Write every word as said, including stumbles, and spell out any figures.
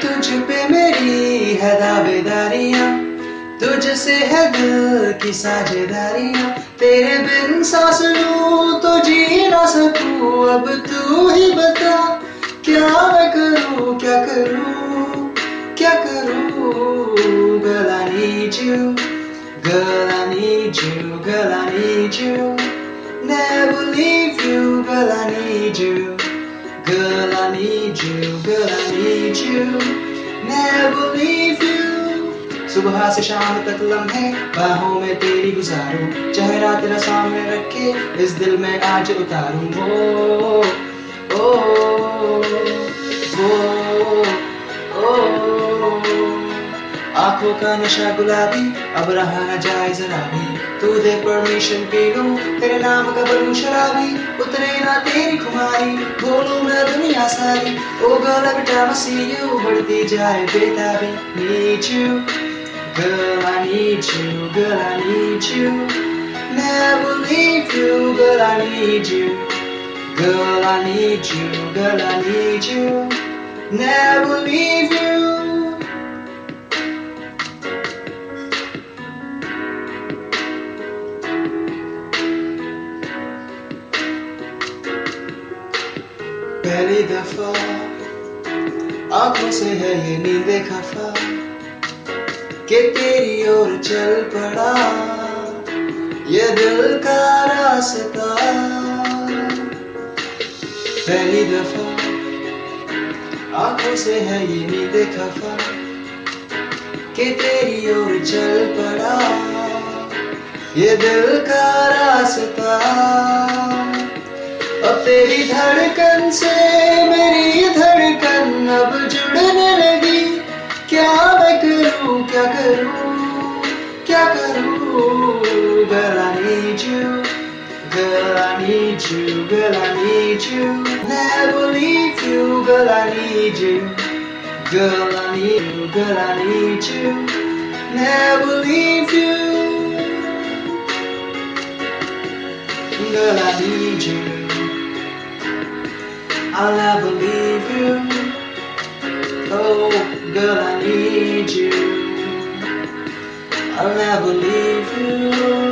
तुझ पे मेरी है दावेदारियां, तुझसे है दिल की साझेदारियां। तेरे बिन सांस लूं तो जी ना सकूं, अब तू ही बता क्या मैं करूं, क्या करूं, क्या करूं। Girl, I need you, girl, I need you, girl, I need you, never leave you. Girl, I need you, girl, I need you, girl, I need you, never leave you. सुबह से शाम तक लम्हे बाहों में तेरी गुजारूं, चेहरा तेरा सामने रख के इस दिल में आज उतारूं। ओ ओ ओ ओ आंखों का नशा गुलाबी अब रहा न जाए जरा भी, तू दे परमिशन पी लूं तेरे नाम का बनूं शराबी। उतरे ना तेरी खुमारी बोलूं मैं दुनिया सारी, oh girl every time I see you बढ़ती जाए बेताबी। Need you, girl, I need you, girl, I need you, never leave you. Girl, I need you, girl, I need you, girl, I need you, never leave you. पहली दफा आंखों से है ये नींदे खफा कि तेरी ओर चल पड़ा ये दिल का रास्ता। पहली दफा आंखों से है ये नींदे खफा कि तेरी ओर चल पड़ा ये दिल का रास्ता। अब तेरी धड़कन से मेरी धड़कन अब जुड़ने लगी, क्या मैं करूं, क्या करूं, क्या करूं। Girl, I need you, girl, I need you, girl, I need you, never leave you. Girl, I need you, girl, I need you, girl, I need you, never leave you. Girl, I need you, I'll never leave you. Oh, girl, I need you, I'll never leave you.